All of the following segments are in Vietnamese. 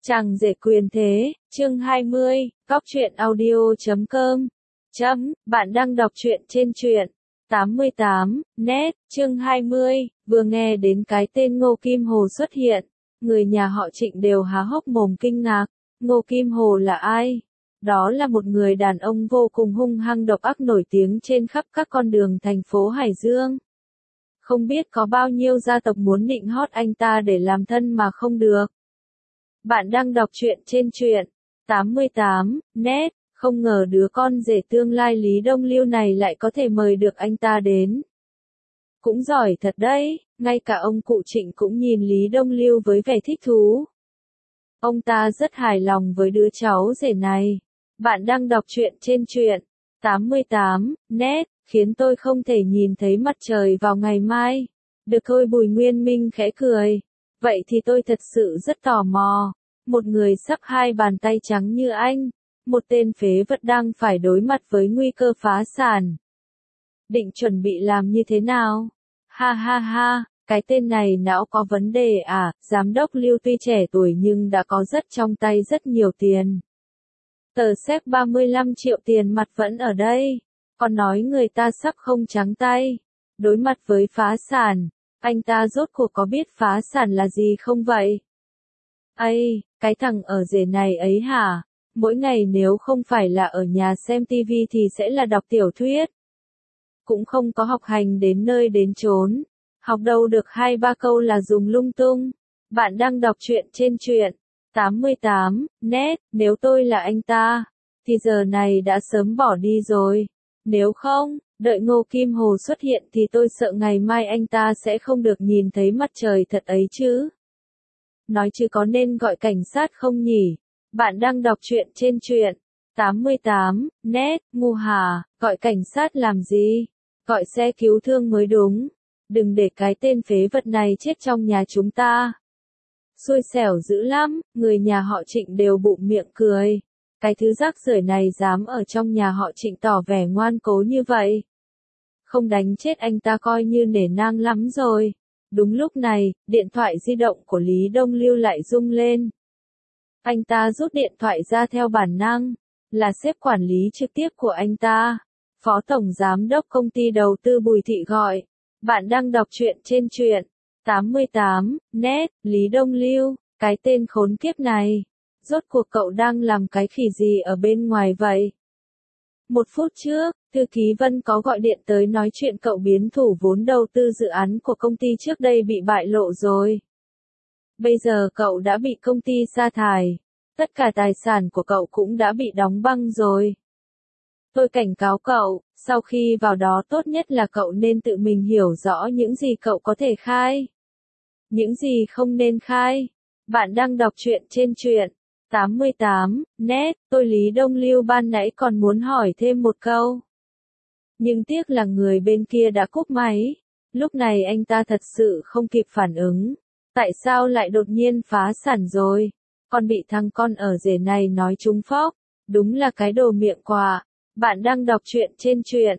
Chàng rể quyền thế, chương 20, Cóc truyện audio.com. Bạn đang đọc truyện trên truyện 88, net, chương 20, vừa nghe đến cái tên Ngô Kim Hồ xuất hiện. Người nhà họ Trịnh đều há hốc mồm kinh ngạc. Ngô Kim Hồ là ai? Đó là một người đàn ông vô cùng hung hăng độc ác nổi tiếng trên khắp các con đường thành phố Hải Dương. Không biết có bao nhiêu gia tộc muốn nịnh hót anh ta để làm thân mà không được. Bạn đang đọc truyện trên truyện 88, net, không ngờ đứa con rể tương lai Lý Đông Lưu này lại có thể mời được anh ta đến. Cũng giỏi thật đấy, ngay cả ông cụ Trịnh cũng nhìn Lý Đông Lưu với vẻ thích thú. Ông ta rất hài lòng với đứa cháu rể này. Bạn đang đọc truyện trên truyện 88, net, khiến tôi không thể nhìn thấy mặt trời vào ngày mai. Được thôi, Bùi Nguyên Minh khẽ cười. Vậy thì tôi thật sự rất tò mò. Một người sắp hai bàn tay trắng như anh, một tên phế vật đang phải đối mặt với nguy cơ phá sản. Định chuẩn bị làm như thế nào? Ha ha ha, cái tên này não có vấn đề à? Giám đốc Lưu tuy trẻ tuổi nhưng đã có trong tay rất nhiều tiền. Tờ séc 35 triệu tiền mặt vẫn ở đây. Còn nói người ta sắp không trắng tay. Đối mặt với phá sản. Anh ta rốt cuộc có biết phá sản là gì không vậy? Ây, cái thằng ở rể này ấy hả? Mỗi ngày nếu không phải là ở nhà xem tivi thì sẽ là đọc tiểu thuyết. Cũng không có học hành đến nơi đến chốn. Học đâu được 2-3 câu là dùng lung tung. Bạn đang đọc truyện trên truyện 88, net, nếu tôi là anh ta, thì giờ này đã sớm bỏ đi rồi. Nếu không, đợi Ngô Kim Hồ xuất hiện thì tôi sợ ngày mai anh ta sẽ không được nhìn thấy mặt trời thật ấy chứ. Nói chứ có nên gọi cảnh sát không nhỉ? Bạn đang đọc truyện trên truyện 88, net, ngu hả, gọi cảnh sát làm gì? Gọi xe cứu thương mới đúng. Đừng để cái tên phế vật này chết trong nhà chúng ta. Xui xẻo dữ lắm, người nhà họ Trịnh đều bụm miệng cười. Cái thứ rác rưởi này dám ở trong nhà họ Trịnh tỏ vẻ ngoan cố như vậy. Không đánh chết anh ta coi như nể nang lắm rồi. Đúng lúc này, điện thoại di động của Lý Đông Lưu lại rung lên. Anh ta rút điện thoại ra theo bản năng. Là sếp quản lý trực tiếp của anh ta. Phó tổng giám đốc công ty đầu tư Bùi Thị gọi. Bạn đang đọc truyện trên truyện 88, net, Lý Đông Lưu, cái tên khốn kiếp này. Rốt cuộc cậu đang làm cái khỉ gì ở bên ngoài vậy? 1 phút trước, thư ký Vân có gọi điện tới nói chuyện cậu biến thủ vốn đầu tư dự án của công ty trước đây bị bại lộ rồi. Bây giờ cậu đã bị công ty sa thải. Tất cả tài sản của cậu cũng đã bị đóng băng rồi. Tôi cảnh cáo cậu, sau khi vào đó tốt nhất là cậu nên tự mình hiểu rõ những gì cậu có thể khai. Những gì không nên khai. Bạn đang đọc truyện trên truyện 88, net, tôi Lý Đông Lưu ban nãy còn muốn hỏi thêm một câu. Nhưng tiếc là người bên kia đã cúp máy. Lúc này anh ta thật sự không kịp phản ứng. Tại sao lại đột nhiên phá sản rồi? Còn bị thằng con ở rể này nói trúng phóc. Đúng là cái đồ miệng quạ. Bạn đang đọc truyện trên truyện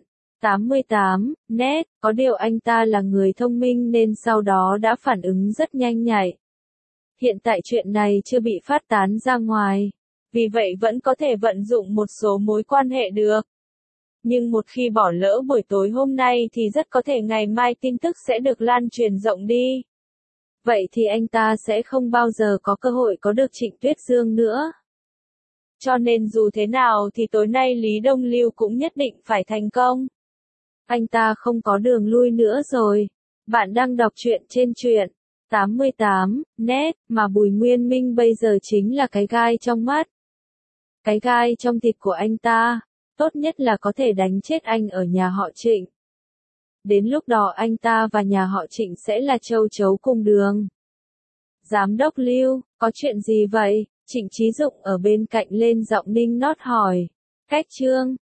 88, net, có điều anh ta là người thông minh nên sau đó đã phản ứng rất nhanh nhạy. Hiện tại chuyện này chưa bị phát tán ra ngoài, vì vậy vẫn có thể vận dụng một số mối quan hệ được. Nhưng một khi bỏ lỡ buổi tối hôm nay thì rất có thể ngày mai tin tức sẽ được lan truyền rộng đi. Vậy thì anh ta sẽ không bao giờ có cơ hội có được Trịnh Tuyết Dương nữa. Cho nên dù thế nào thì tối nay Lý Đông Lưu cũng nhất định phải thành công. Anh ta không có đường lui nữa rồi. Bạn đang đọc truyện trên truyện 88, net, mà Bùi Nguyên Minh bây giờ chính là cái gai trong mắt. Cái gai trong thịt của anh ta. Tốt nhất là có thể đánh chết anh ở nhà họ Trịnh. Đến lúc đó anh ta và nhà họ Trịnh sẽ là châu chấu cùng đường. Giám đốc Lưu, có chuyện gì vậy? Trịnh Chí Dụng ở bên cạnh lên giọng ninh nót hỏi. Cách chương